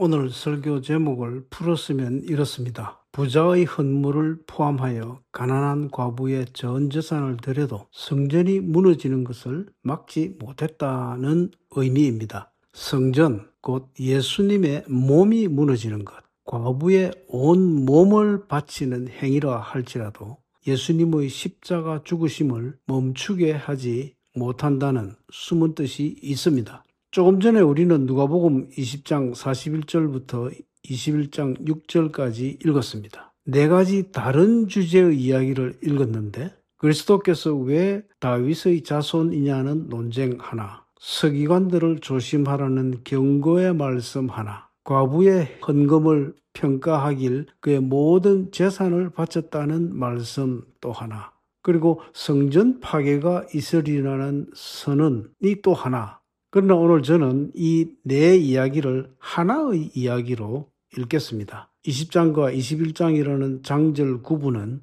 오늘 설교 제목을 풀었으면 이렇습니다. 부자의 헌물을 포함하여 가난한 과부의 전 재산을 드려도 성전이 무너지는 것을 막지 못했다는 의미입니다. 성전, 곧 예수님의 몸이 무너지는 것, 과부의 온 몸을 바치는 행위라 할지라도 예수님의 십자가 죽으심을 멈추게 하지 못한다는 숨은 뜻이 있습니다. 조금 전에 우리는 누가복음 20장 41절부터 21장 6절까지 읽었습니다. 네 가지 다른 주제의 이야기를 읽었는데 그리스도께서 왜 다윗의 자손이냐는 논쟁 하나, 서기관들을 조심하라는 경고의 말씀 하나, 과부의 헌금을 평가하길 그의 모든 재산을 바쳤다는 말씀 또 하나, 그리고 성전 파괴가 있으리라는 선언이 또 하나. 그러나 오늘 저는 이 네 이야기를 하나의 이야기로 읽겠습니다. 20장과 21장이라는 장절 구분은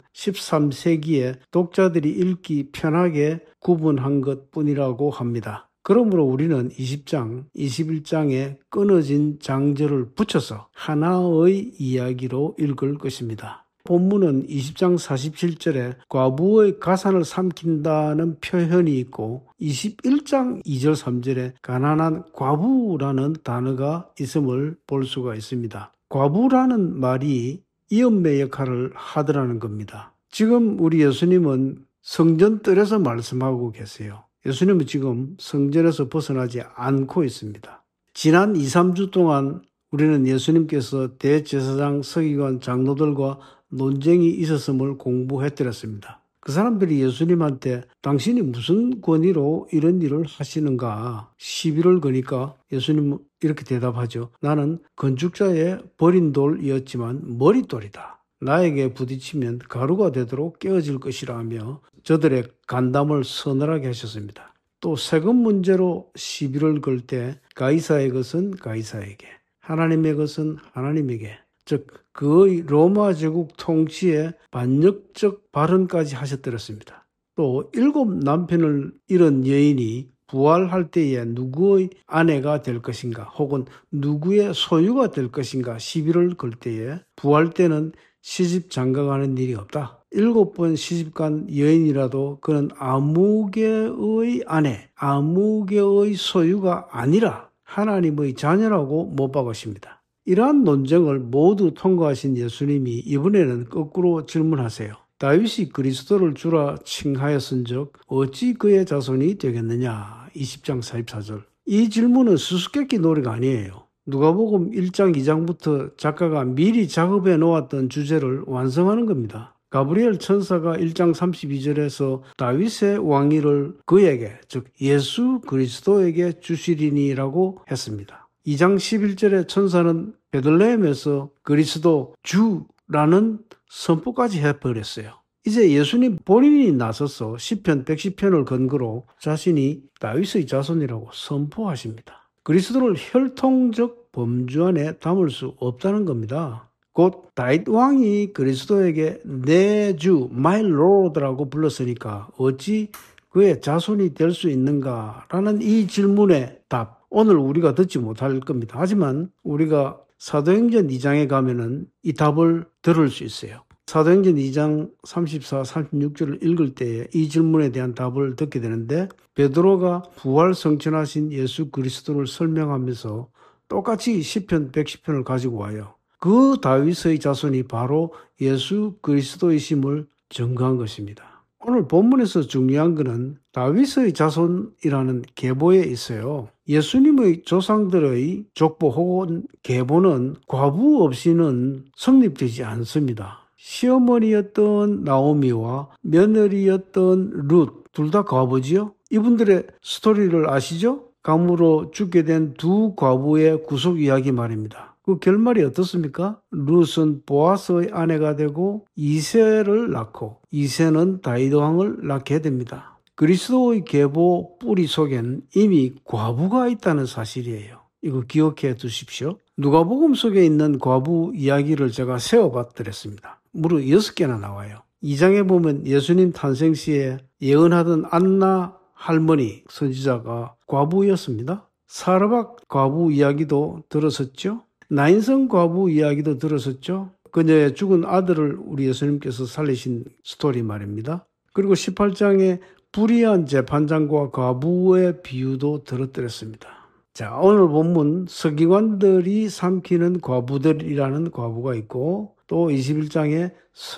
13세기에 독자들이 읽기 편하게 구분한 것뿐이라고 합니다. 그러므로 우리는 20장, 21장에 끊어진 장절을 붙여서 하나의 이야기로 읽을 것입니다. 본문은 20장 47절에 과부의 가산을 삼킨다는 표현이 있고 21장 2절 3절에 가난한 과부라는 단어가 있음을 볼 수가 있습니다. 과부라는 말이 이음매 역할을 하더라는 겁니다. 지금 우리 예수님은 성전 뜰에서 말씀하고 계세요. 예수님은 지금 성전에서 벗어나지 않고 있습니다. 지난 2, 3주 동안 우리는 예수님께서 대제사장, 서기관, 장로들과 논쟁이 있었음을 공부해드렸습니다. 그 사람들이 예수님한테 당신이 무슨 권위로 이런 일을 하시는가 시비를 거니까 예수님은 이렇게 대답하죠. 나는 건축자의 버린 돌이었지만 머릿돌이다. 나에게 부딪히면 가루가 되도록 깨어질 것이라 하며 저들의 간담을 서늘하게 하셨습니다. 또 세금 문제로 시비를 걸 때 가이사의 것은 가이사에게, 하나님의 것은 하나님에게, 즉 그의 로마 제국 통치에 반역적 발언까지 하셨더랬습니다. 또 7 남편을 잃은 여인이 부활할 때에 누구의 아내가 될 것인가 혹은 누구의 소유가 될 것인가 시비를 걸 때에 부활 때는 시집 장가가는 일이 없다. 7번 시집간 여인이라도 그는 아무개의 아내, 아무개의 소유가 아니라 하나님의 자녀라고 못 박으십니다. 이러한 논쟁을 모두 통과하신 예수님이 이번에는 거꾸로 질문하세요. 다윗이 그리스도를 주라 칭하였은즉 어찌 그의 자손이 되겠느냐. 20장 44절. 이 질문은 수수께끼 놀이가 아니에요. 누가복음 1장 2장부터 작가가 미리 작업해 놓았던 주제를 완성하는 겁니다. 가브리엘 천사가 1장 32절에서 다윗의 왕위를 그에게, 즉 예수 그리스도에게 주시리니라고 했습니다. 2장 11절에 천사는 베들레헴에서 그리스도 주라는 선포까지 해버렸어요. 이제 예수님 본인이 나서서 시편 110편을 근거로 자신이 다윗의 자손이라고 선포하십니다. 그리스도를 혈통적 범주 안에 담을 수 없다는 겁니다. 곧 다윗 왕이 그리스도에게 내 주, my lord라고 불렀으니까 어찌 그의 자손이 될 수 있는가라는 이 질문의 답. 오늘 우리가 듣지 못할 겁니다. 하지만 우리가 사도행전 2장에 가면은 이 답을 들을 수 있어요. 사도행전 2장 34, 36절을 읽을 때에 이 질문에 대한 답을 듣게 되는데 베드로가 부활 성천하신 예수 그리스도를 설명하면서 똑같이 시편 110편을 가지고 와요. 그 다윗의 자손이 바로 예수 그리스도이심을 증거한 것입니다. 오늘 본문에서 중요한 것은 다윗의 자손이라는 계보에 있어요. 예수님의 조상들의 족보 혹은 계보는 과부 없이는 성립되지 않습니다. 시어머니였던 나오미와 며느리였던 룻, 둘 다 과부지요? 이분들의 스토리를 아시죠? 감으로 죽게 된 두 과부의 구속 이야기 말입니다. 그 결말이 어떻습니까? 룻은 보아스의 아내가 되고 이새를 낳고 이새는 다윗 왕을 낳게 됩니다. 그리스도의 계보 뿌리 속엔 이미 과부가 있다는 사실이에요. 이거 기억해 두십시오. 누가복음 속에 있는 과부 이야기를 제가 세어봤더랬습니다. 무려 6개나 나와요. 2장에 보면 예수님 탄생 시에 예언하던 안나 할머니 선지자가 과부였습니다. 사르밧 과부 이야기도 들었었죠. 나인성 과부 이야기도 들었었죠. 그녀의 죽은 아들을 우리 예수님께서 살리신 스토리 말입니다. 그리고 18장에 불의한 재판장과 과부의 비유도 들었더랬습니다. 자, 오늘 본문 서기관들이 삼키는 과부들이라는 과부가 있고 또 21장에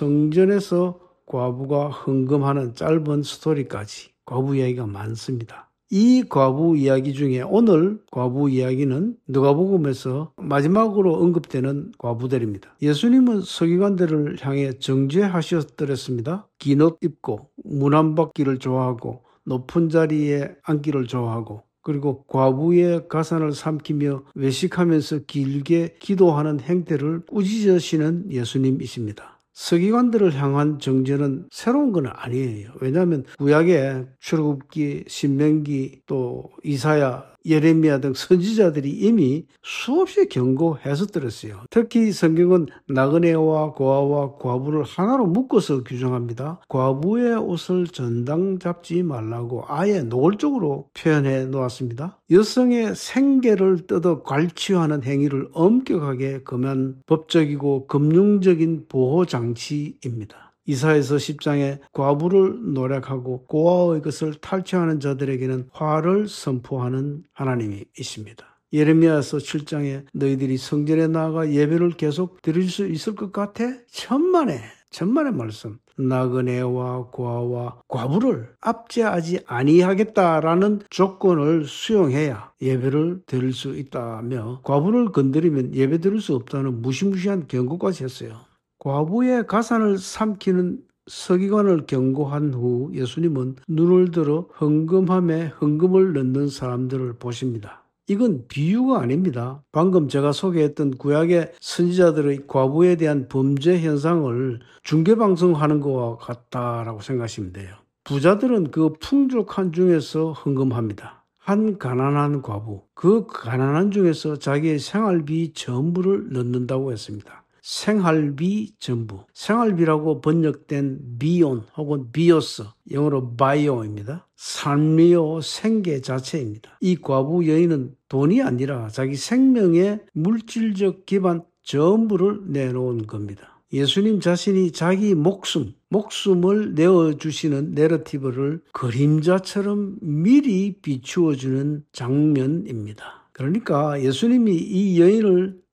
성전에서 과부가 헌금하는 짧은 스토리까지 과부 이야기가 많습니다. 이 과부 이야기 중에 오늘 과부 이야기는 누가복음에서 마지막으로 언급되는 과부들입니다. 예수님은 서기관들을 향해 정죄하셨더랬습니다. 긴 옷 입고 문안받기를 좋아하고 높은 자리에 앉기를 좋아하고 그리고 과부의 가산을 삼키며 외식하면서 길게 기도하는 행태를 꾸짖으시는 예수님이십니다. 서기관들을 향한 정죄는 새로운 건 아니에요. 왜냐하면 구약에 출애굽기, 신명기, 또 이사야, 예레미야 등 선지자들이 이미 수없이 경고했었더랬어요. 특히 성경은 나그네와 고아와 과부를 하나로 묶어서 규정합니다. 과부의 옷을 전당 잡지 말라고 아예 노골적으로 표현해 놓았습니다. 여성의 생계를 뜯어 괄취하는 행위를 엄격하게 금한 법적이고 금융적인 보호장치입니다. 이사야서 10장에 과부를 노력하고 고아의 것을 탈취하는 자들에게는 화를 선포하는 하나님이십니다. 예레미야서 7장에 너희들이 성전에 나아가 예배를 계속 드릴 수 있을 것 같아? 천만의 말씀. 나그네와 고아와 과부를 압제하지 아니하겠다라는 조건을 수용해야 예배를 드릴 수 있다며 과부를 건드리면 예배 드릴 수 없다는 무시무시한 경고까지 했어요. 과부의 가산을 삼키는 서기관을 경고한 후 예수님은 눈을 들어 헌금함에 헌금을 넣는 사람들을 보십니다. 이건 비유가 아닙니다. 방금 제가 소개했던 구약의 선지자들의 과부에 대한 범죄 현상을 중계방송하는 것과 같다라고 생각하시면 돼요. 부자들은 그 풍족한 중에서 헌금합니다. 한 가난한 과부, 그 가난한 중에서 자기의 생활비 전부를 넣는다고 했습니다. 생활비 전부. 생활비라고 번역된 비온 혹은 비오스, 영어로 바이오입니다. 삶이요 생계 자체입니다. 이 과부 여인은 돈이 아니라 자기 생명의 물질적 기반 전부를 내놓은 겁니다. 예수님 자신이 자기 목숨을 내어주시는 내러티브를 그림자처럼 미리 비추어주는 장면입니다. 그러니까 예수님이 이 여인을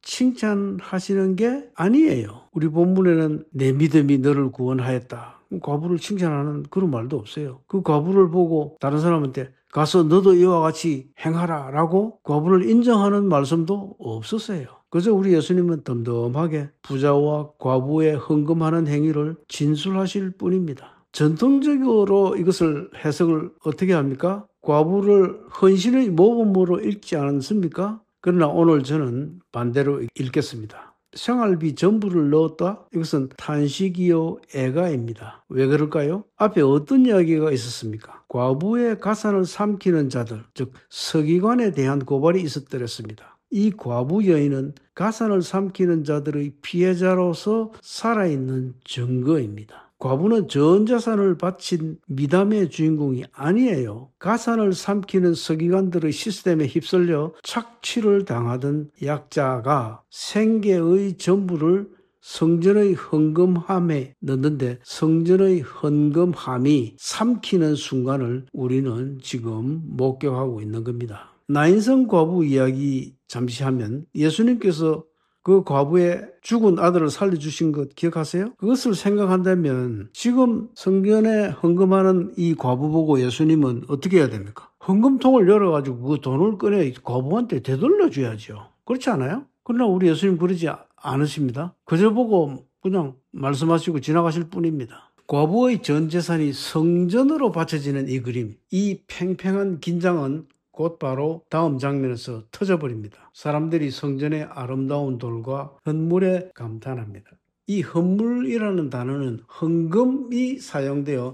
칭찬하시는 게 아니에요. 우리 본문에는 내 믿음이 너를 구원하였다. 과부를 칭찬하는 그런 말도 없어요. 그 과부를 보고 다른 사람한테 가서 너도 이와 같이 행하라 라고 과부를 인정하는 말씀도 없었어요. 그래서 우리 예수님은 덤덤하게 부자와 과부의 헌금하는 행위를 진술하실 뿐입니다. 전통적으로 이것을 해석을 어떻게 합니까? 과부를 헌신의 모범으로 읽지 않습니까? 그러나 오늘 저는 반대로 읽겠습니다. 생활비 전부를 넣었다? 이것은 탄식이요 애가입니다. 왜 그럴까요? 앞에 어떤 이야기가 있었습니까? 과부의 가산을 삼키는 자들, 즉 서기관에 대한 고발이 있었더랬습니다. 이 과부 여인은 가산을 삼키는 자들의 피해자로서 살아있는 증거입니다. 과부는 전 재산을 바친 미담의 주인공이 아니에요. 가산을 삼키는 서기관들의 시스템에 휩쓸려 착취를 당하던 약자가 생계의 전부를 성전의 헌금함에 넣는데 성전의 헌금함이 삼키는 순간을 우리는 지금 목격하고 있는 겁니다. 나인성 과부 이야기 잠시 하면 예수님께서 그 과부의 죽은 아들을 살려주신 것 기억하세요? 그것을 생각한다면 지금 성전에 헌금하는 이 과부 보고 예수님은 어떻게 해야 됩니까? 헌금통을 열어가지고 그 돈을 꺼내 과부한테 되돌려줘야죠. 그렇지 않아요? 그러나 우리 예수님 그러지 않으십니다. 그저 보고 그냥 말씀하시고 지나가실 뿐입니다. 과부의 전 재산이 성전으로 바쳐지는 이 그림, 이 팽팽한 긴장은 곧바로 다음 장면에서 터져버립니다. 사람들이 성전의 아름다운 돌과 헌물에 감탄합니다. 이 헌물이라는 단어는 헌금이 사용되어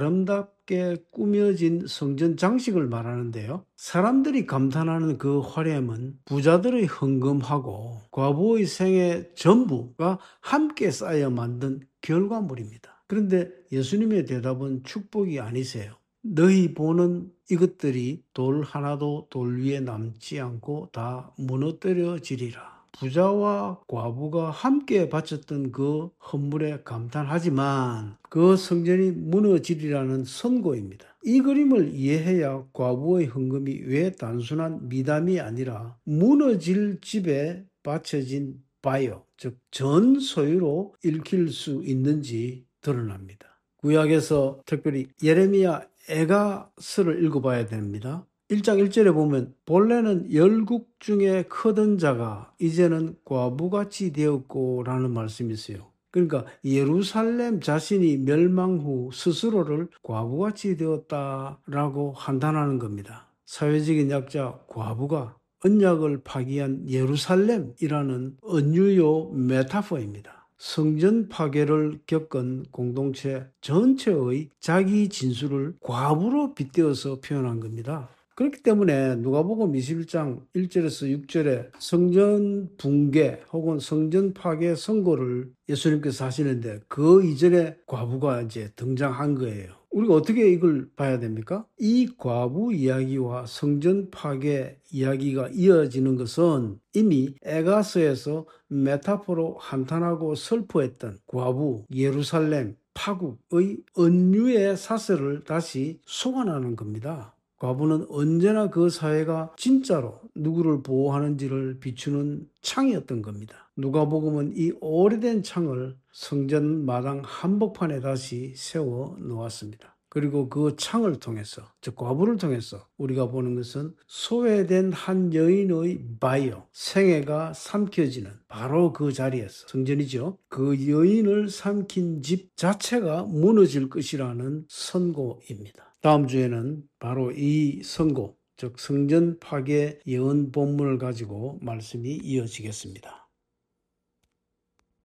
아름답게 꾸며진 성전 장식을 말하는데요. 사람들이 감탄하는 그 화려함은 부자들의 헌금하고 과부의 생애 전부가 함께 쌓여 만든 결과물입니다. 그런데 예수님의 대답은 축복이 아니세요. 너희 보는 이것들이 돌 하나도 돌 위에 남지 않고 다 무너뜨려지리라. 부자와 과부가 함께 바쳤던 그 헌물에 감탄하지만 그 성전이 무너지리라는 선고입니다. 이 그림을 이해해야 과부의 헌금이 왜 단순한 미담이 아니라 무너질 집에 바쳐진 바이오, 즉 전 소유로 읽힐 수 있는지 드러납니다. 구약에서 특별히 예레미야 애가서를 읽어봐야 됩니다. 1장 1절에 보면 본래는 열국 중에 크던 자가 이제는 과부같이 되었고 라는 말씀이 있어요. 그러니까 예루살렘 자신이 멸망 후 스스로를 과부같이 되었다라고 판단하는 겁니다. 사회적인 약자 과부가 언약을 파기한 예루살렘이라는 은유요 메타포입니다. 성전 파괴를 겪은 공동체 전체의 자기 진술을 과부로 빗대어서 표현한 겁니다. 그렇기 때문에 누가복음 21장 1절에서 6절에 성전 붕괴 혹은 성전 파괴 선고를 예수님께서 하시는데 그 이전에 과부가 이제 등장한 거예요. 우리가 어떻게 이걸 봐야 됩니까? 이 과부 이야기와 성전 파괴 이야기가 이어지는 것은 이미 에가서에서 메타포로 한탄하고 슬퍼했던 과부 예루살렘 파국의 은유의 사슬을 다시 소환하는 겁니다. 과부는 언제나 그 사회가 진짜로 누구를 보호하는지를 비추는 창이었던 겁니다. 누가복음은 이 오래된 창을 성전 마당 한복판에 다시 세워 놓았습니다. 그리고 그 창을 통해서, 즉 과부를 통해서 우리가 보는 것은 소외된 한 여인의 바이오, 생애가 삼켜지는 바로 그 자리에서, 성전이죠. 그 여인을 삼킨 집 자체가 무너질 것이라는 선고입니다. 다음 주에는 바로 이 선고, 즉 성전 파괴 예언 본문을 가지고 말씀이 이어지겠습니다.